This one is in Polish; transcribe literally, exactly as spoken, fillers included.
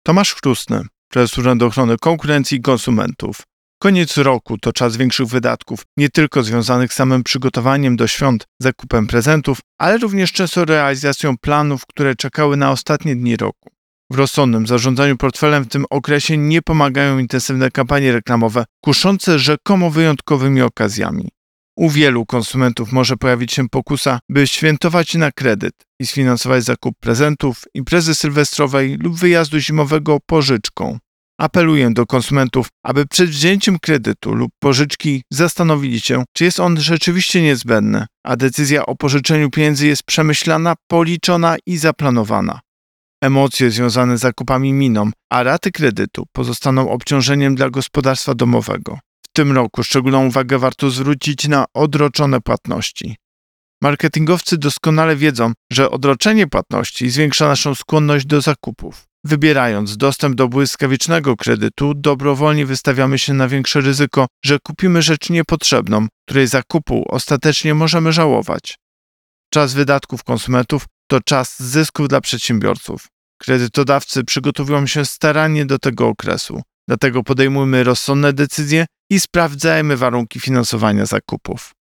Tomasz Chrzustny, prezes Urzędu Ochrony Konkurencji i Konsumentów. Koniec Urzędu Ochrony Konkurencji i Konsumentów. Koniec roku to czas większych wydatków, nie tylko związanych z samym przygotowaniem do świąt, zakupem prezentów, ale również często realizacją planów, które czekały na ostatnie dni roku. W rozsądnym zarządzaniu portfelem w tym okresie nie pomagają intensywne kampanie reklamowe, kuszące rzekomo wyjątkowymi okazjami. U wielu konsumentów może pojawić się pokusa, by świętować na kredyt i sfinansować zakup prezentów, imprezy sylwestrowej lub wyjazdu zimowego pożyczką. Apeluję do konsumentów, aby przed wzięciem kredytu lub pożyczki zastanowili się, czy jest on rzeczywiście niezbędny, a decyzja o pożyczeniu pieniędzy jest przemyślana, policzona i zaplanowana. Emocje związane z zakupami miną, a raty kredytu pozostaną obciążeniem dla gospodarstwa domowego. W tym roku szczególną uwagę warto zwrócić na odroczone płatności. Marketingowcy doskonale wiedzą, że odroczenie płatności zwiększa naszą skłonność do zakupów. Wybierając dostęp do błyskawicznego kredytu, dobrowolnie wystawiamy się na większe ryzyko, że kupimy rzecz niepotrzebną, której zakupu ostatecznie możemy żałować. Czas wydatków konsumentów to czas zysków dla przedsiębiorców. Kredytodawcy przygotowują się starannie do tego okresu, dlatego podejmujmy rozsądne decyzje i sprawdzajmy warunki finansowania zakupów.